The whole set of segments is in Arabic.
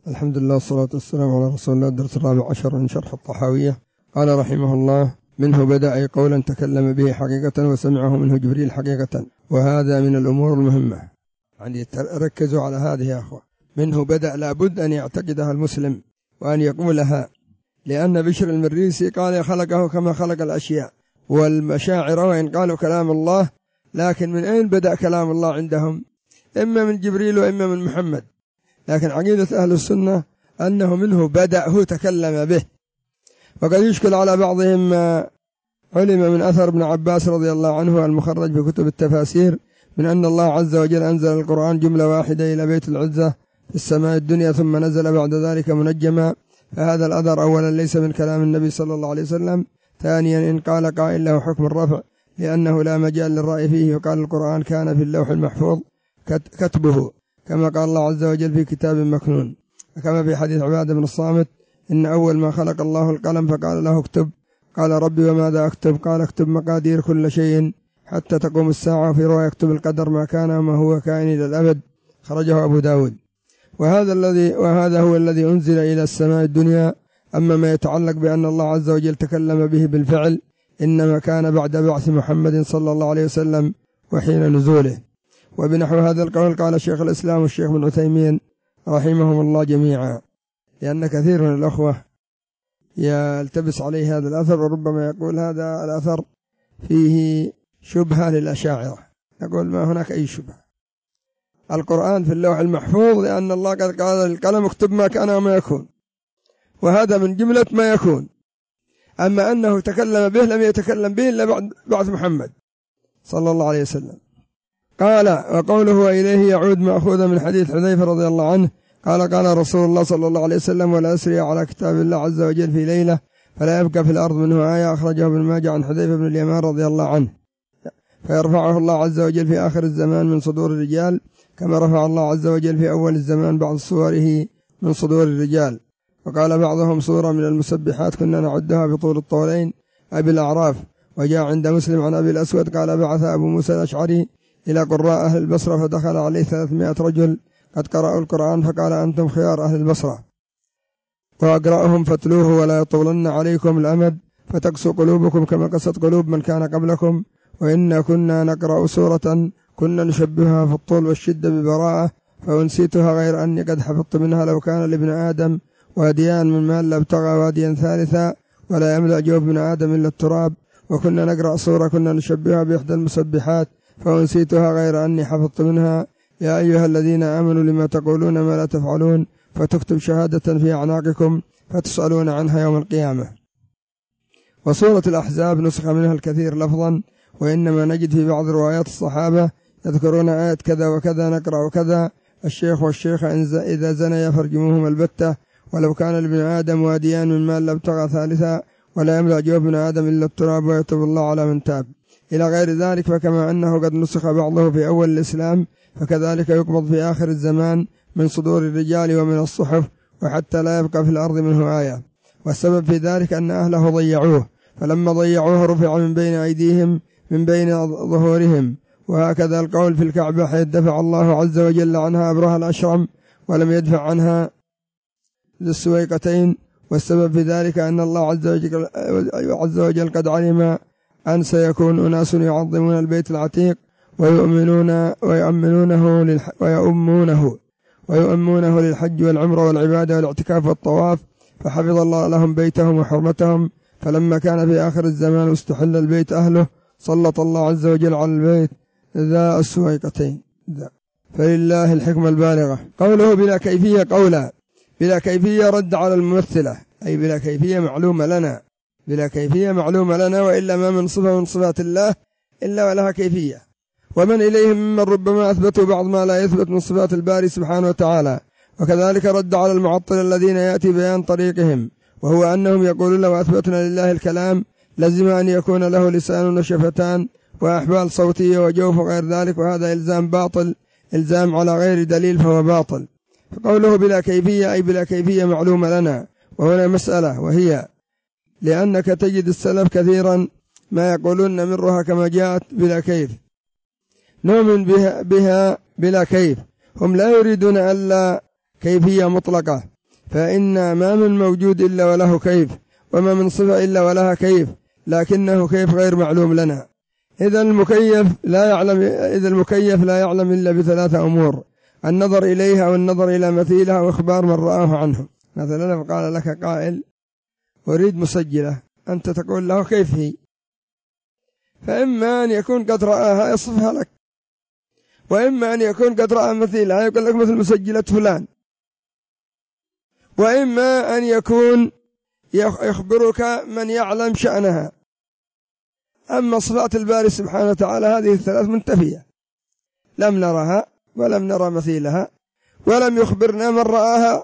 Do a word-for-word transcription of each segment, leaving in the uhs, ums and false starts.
الحمد لله والصلاة والسلام على رسول الله. الدرس الرابع عشر من شرح الطحاوية. قال رحمه الله: منه بدأ أي قولا تكلم به حقيقة وسمعه منه جبريل حقيقة، وهذا من الأمور المهمة. يعني ركزوا على هذه يا أخوة. منه بدأ لابد أن يعتقدها المسلم وأن يقولها، لأن بشر المريسي قال خلقه كما خلق الأشياء، والمشاعر وإن قالوا كلام الله، لكن من أين بدأ كلام الله عندهم؟ إما من جبريل وإما من محمد. لكن عقيدة أهل السنة أنه منه بدأ، هو تكلم به. وقد يشكل على بعضهم ما علم من أثر ابن عباس رضي الله عنه المخرج في كتب التفاسير من أن الله عز وجل أنزل القرآن جملة واحدة إلى بيت العزة في السماء الدنيا، ثم نزل بعد ذلك منجما. فهذا الأثر أولا ليس من كلام النبي صلى الله عليه وسلم. ثانيا إن قال قائل له حكم الرفع، لأنه لا مجال للرأي فيه، وقال القرآن كان في اللوح المحفوظ كتبه، كما قال الله عز وجل في كتاب مكنون. كما في حديث عبادة بن الصامت: إن أول ما خلق الله القلم فقال له اكتب، قال ربي وماذا أكتب؟ قال اكتب مقادير كل شيء حتى تقوم الساعة، في رواية اكتب القدر ما كان وما هو كائن إلى الأبد. خرجه أبو داود. وهذا الذي وهذا هو الذي أنزل إلى السماء الدنيا. أما ما يتعلق بأن الله عز وجل تكلم به بالفعل، إنما كان بعد بعث محمد صلى الله عليه وسلم وحين نزوله. وبنحو هذا القول قال شيخ الإسلام والشيخ بن عثيمين رحمهم الله جميعا، لأن كثير من الأخوة يلتبس عليه هذا الأثر، وربما يقول هذا الأثر فيه شبهة للأشاعرة. نقول ما هناك أي شبهة. القرآن في اللوح المحفوظ، لأن الله قد قال القلم اكتب ما كان وما يكون، وهذا من جملة ما يكون. أما أنه تكلم به لم يتكلم به إلا بعد بعث محمد صلى الله عليه وسلم. قال: وقوله وإليه يعود مأخوذ من حديث حذيفة رضي الله عنه قال: قال رسول الله صلى الله عليه وسلم: ولا أسري على كتاب الله عز وجل في ليلة فلا يبقى في الأرض منه آية. أخرجه ابن ماجه عن حذيفة بن اليمان رضي الله عنه. فيرفعه الله عز وجل في آخر الزمان من صدور الرجال، كما رفع الله عز وجل في أول الزمان بعض صوره من صدور الرجال. وقال بعضهم: صورة من المسبحات كنا نعدها بطول الطولين أبي الأعراف. وجاء عند مسلم عن أبي الأسود قال: بعث أبو موسى الأشعري إلى قراء أهل البصرة، فدخل عليه ثلاثمائة رجل قد قرأوا القرآن، فقال: أنتم خيار أهل البصرة، وأقرأهم فاتلوه ولا يطولن عليكم الأمد فتقسو قلوبكم كما قست قلوب من كان قبلكم. وإنا كنا نقرأ سورة كنا نشبهها في الطول والشدة ببراءة، فأنسيتها غير أني قد حفظت منها: لو كان لابن آدم واديان من مال لابتغى واديا ثالثا، ولا يملأ جوف ابن آدم إلا التراب. وكنا نقرأ سورة كنا نشبهها بإحدى المسبحات، فأنسيتها غير أني حفظت منها: يا أيها الذين آمنوا لما تقولون ما لا تفعلون، فتكتب شهادة في أعناقكم فتسألون عنها يوم القيامة. وسورة الأحزاب نسخ منها الكثير لفظا، وإنما نجد في بعض روايات الصحابة يذكرون آية كذا وكذا نقرأ كذا: الشيخ والشيخة إذا زنيا فارجموهما البتة، ولو كان لابن آدم واديان من مال لابتغى ثالثا، ولا يملأ جوف ابن آدم إلا التراب، ويتوب الله على من تاب، إلى غير ذلك. فكما أنه قد نسخ بعضه في أول الإسلام، فكذلك يقبض في آخر الزمان من صدور الرجال ومن الصحف، وحتى لا يبقى في الأرض منه آية. والسبب في ذلك أن أهله ضيعوه، فلما ضيعوه رفع من بين أيديهم من بين ظهورهم. وهكذا القول في الكعبة، حيث دفع الله عز وجل عنها أبرهة الأشرم ولم يدفع عنها للسويقتين. والسبب في ذلك أن الله عز وجل, عز وجل قد علم أن سيكون أناس يعظمون البيت العتيق ويؤمنون ويؤمنونه للح ويؤمونه ويؤمنونه للحج والعمرة والعبادة والاعتكاف والطواف، فحفظ الله لهم بيتهم وحرمتهم. فلما كان في آخر الزمان واستحل البيت أهله، سلط الله عز وجل على البيت ذا السويقتين. فلله الحكمة البالغة. قوله بلا كيفية قولا، بلا كيفية رد على الممثلة، أي بلا كيفية معلومة لنا، بلا كيفية معلومة لنا، وإلا ما من صفة من صفات الله إلا ولها كيفية. ومن إليهم ممن ربما أثبتوا بعض ما لا يثبت من صفات الباري سبحانه وتعالى. وكذلك رد على المعطل الذين يأتي بيان طريقهم، وهو أنهم يقولون: لو أثبتنا لله الكلام لزم أن يكون له لسان وشفتان وأحبال صوتية وجوف وغير ذلك، وهذا إلزام باطل، إلزام على غير دليل فهو باطل. فقوله بلا كيفية أي بلا كيفية معلومة لنا. وهنا مسألة، وهي لأنك تجد السلف كثيرا ما يقولون نمرها كما جاءت بلا كيف، نؤمن بها, بها بلا كيف. هم لا يريدون ألا كيفية مطلقة، فإن ما من موجود إلا وله كيف، وما من صفة إلا ولها كيف، لكنه كيف غير معلوم لنا. إذا المكيف لا يعلم إذا المكيف لا يعلم إلا بثلاثة أمور: النظر إليها، والنظر إلى مثيلها، وإخبار من رآه عنه. مثلا لو قال لك قائل أريد مسجلة، أنت تقول له كيف هي؟ فإما أن يكون قد رآها يصفها لك، وإما أن يكون قد رأى مثيلها يقول لك مثل مسجلة فلان، وإما أن يكون يخبرك من يعلم شأنها. أما صفات الباري سبحانه وتعالى هذه الثلاث منتفية، لم نرها ولم نرى مثيلها، ولم يخبرنا من رآها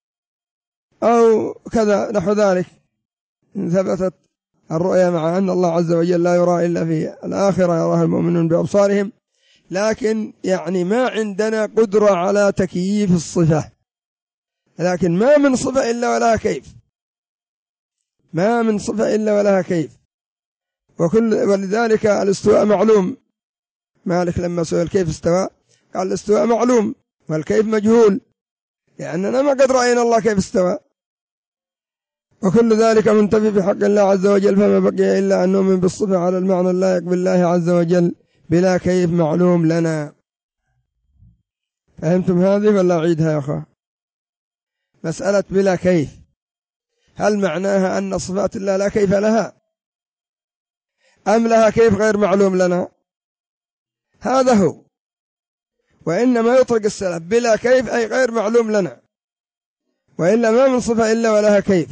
أو كذا نحو ذلك. إن ثبتت الرؤيا مع أن الله عز وجل لا يرى إلا في الآخرة يراها المؤمنون بأبصارهم، لكن يعني ما عندنا قدرة على تكييف الصفة، لكن ما من صفة إلا ولها كيف، ما من صفة إلا ولها كيف. وكل ولذلك الاستواء معلوم. مالك لما سئل كيف استوى قال الاستواء معلوم والكيف مجهول، لأننا ما قد رأينا الله كيف استوى. وكل ذلك منتفي بحق الله عز وجل، فما بقي إلا أن نؤمن بالصفة على المعنى اللائق بالله عز وجل بلا كيف معلوم لنا. فهمتم هذه ولا أعيدها يا أخوة؟ مسألة بلا كيف، هل معناها أن صفات الله لا كيف لها، أم لها كيف غير معلوم لنا؟ هذا هو. وإنما يطلق السلف بلا كيف أي غير معلوم لنا، وإلا ما من صفة إلا ولها كيف.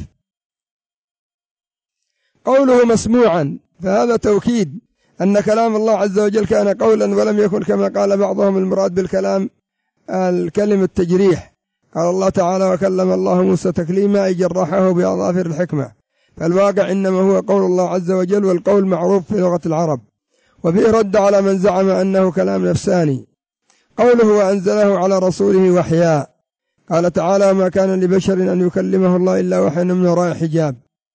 قوله مسموعا فهذا توكيد أن كلام الله عز وجل كان قولا ولم يكن كما قال بعضهم المراد بالكلام الكلم التجريح. قال الله تعالى وكلم الله موسى تكليما أي جرحه بأظافر الحكمة، فالواقع إنما هو قول الله عز وجل، والقول معروف في لغة العرب. وفيه رد على من زعم أنه كلام نفساني. قوله وأنزله على رسوله وحيا، قال تعالى ما كان لبشر أن يكلمه الله إلا وحيا من وراء حجاب.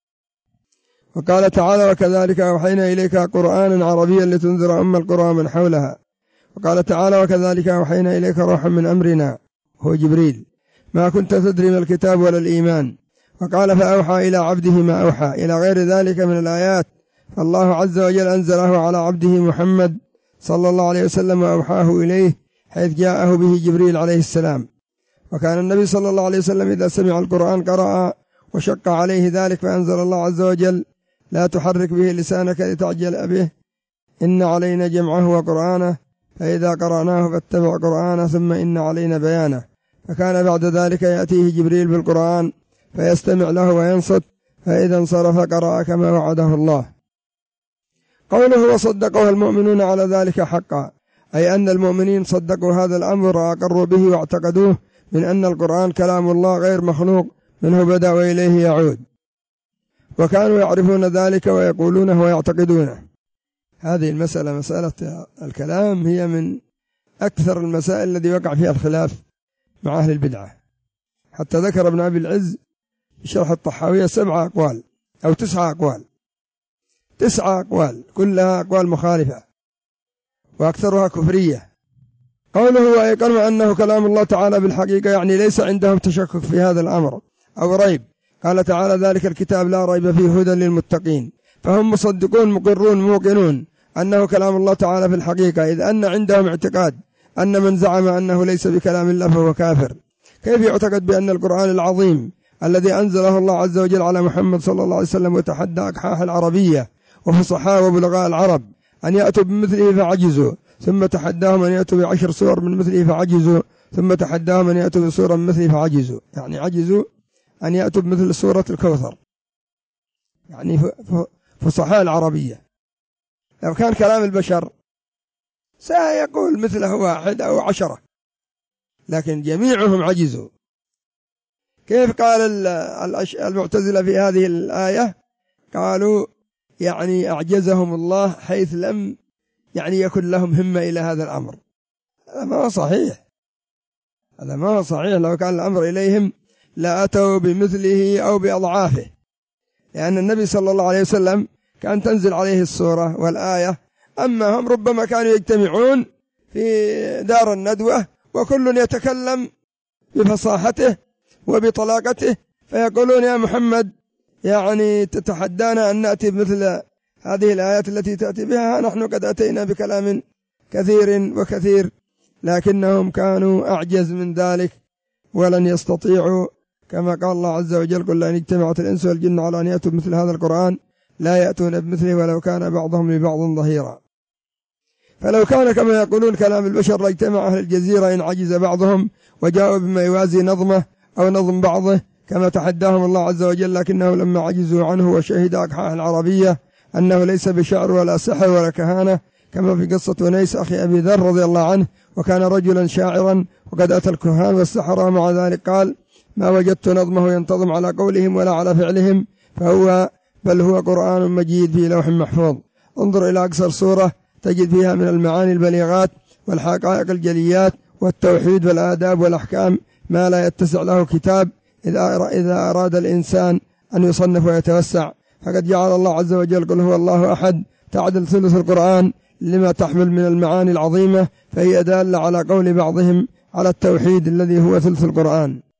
وقال تعالى وكذلك أوحينا إليك قرآنا عربيا لتنذر أم القرى ومن حولها. وقال تعالى وكذلك أوحينا إليك روحا من أمرنا هو جبريل ما كنت تدري ما الكتاب ولا الإيمان. وقال فأوحى إلى عبده ما أوحى إلى غير ذلك من الآيات. فالله عز وجل أنزله على عبده محمد صلى الله عليه وسلم وأوحاه إليه حيث جاءه به جبريل عليه السلام. وكان النبي صلى الله عليه وسلم إذا سمع القرآن قرأ وشق عليه ذلك، فأنزل الله عز وجل لا تحرك به لسانك لتعجل به إن علينا جمعه وقرآنه فإذا قرأناه فاتبع قرآنه ثم إن علينا بيانه. فكان بعد ذلك يأتيه جبريل بالقرآن فيستمع له وينصت، فإذا انصرف قرأ كما وعده الله. قوله وصدقه المؤمنون على ذلك حقا، أي أن المؤمنين صدقوا هذا الأمر وأقروا به واعتقدوه من أن القرآن كلام الله غير مخلوق منه بدأ وإليه يعود، وكانوا يعرفون ذلك ويقولونه ويعتقدونه. هذه المسألة مسألة الكلام هي من أكثر المسائل التي وقع فيها الخلاف مع أهل البدعة، حتى ذكر ابن أبي العز في شرح الطحاوية سبعة أقوال أو تسعة أقوال تسعة أقوال كلها أقوال مخالفة وأكثرها كفرية. قوله وأيقنوا أنه كلام الله تعالى بالحقيقة، يعني ليس عندهم تشكك في هذا الأمر أو ريب. قال تعالى ذلك الكتاب لا ريب فيه هدى للمتقين، فهم مصدقون مقرون موقنون أنه كلام الله تعالى في الحقيقة، إذ أن عندهم اعتقاد أن من زعم أنه ليس بكلام الله فهو كافر. كيف يعتقد بأن القرآن العظيم الذي أنزله الله عز وجل على محمد صلى الله عليه وسلم وتحدى أقحاح العربية وفصحاء وبلغاء العرب أن يأتوا بمثله فعجزوا، ثم تحداهم أن يأتوا بعشر سور من مثله فعجزوا، ثم تحداهم أن يأتوا بسورة من مثله فعجزوا، يعني عجزوا أن يأتوا بمثل سورة الكوثر، يعني فصحاء العربية. لو كان كلام البشر سيقول مثله واحد أو عشرة، لكن جميعهم عجزوا. كيف قال المعتزلة في هذه الآية؟ قالوا يعني أعجزهم الله حيث لم يعني يكن لهم همة إلى هذا الأمر. هذا ما هو صحيح، هذا ما هو صحيح. لو كان الأمر إليهم لا أتوا بمثله أو بأضعافه، لأن النبي صلى الله عليه وسلم كان تنزل عليه السورة والآية، أما هم ربما كانوا يجتمعون في دار الندوة وكل يتكلم بفصاحته وبطلاقته، فيقولون يا محمد يعني تتحدانا أن نأتي بمثل هذه الآيات التي تأتي بها، نحن قد أتينا بكلام كثير وكثير، لكنهم كانوا أعجز من ذلك ولن يستطيعوا، كما قال الله عز وجل: قل لئن اجتمعت الإنس والجن على أن يأتوا بمثل هذا القرآن لا يأتون بمثله ولو كان بعضهم لبعض ظهيرا. فلو كان كما يقولون كلام البشر لاجتمع أهل الجزيرة إن عجز بعضهم وجاءوا بما يوازي نظمه أو نظم بعضه كما تحداهم الله عز وجل، لكنه لما عجزوا عنه وشهد أقحاح العربية أنه ليس بشعر ولا سحر ولا كهانة، كما في قصة أنيس أخي أبي ذر رضي الله عنه، وكان رجلا شاعرا وقد أتى الكهان والسحرة، مع ذلك قال: ما وجدت نظمه ينتظم على قولهم ولا على فعلهم، فهو بل هو قرآن مجيد في لوح محفوظ. انظر إلى أقصر سورة تجد فيها من المعاني البليغات والحقائق الجليات والتوحيد والآداب والأحكام ما لا يتسع له كتاب إذا أراد الإنسان أن يصنف ويتوسع. فقد جعل الله عز وجل: قل هو الله أحد، تعدل ثلث القرآن لما تحمل من المعاني العظيمة، فهي دالة على قول بعضهم على التوحيد الذي هو ثلث القرآن.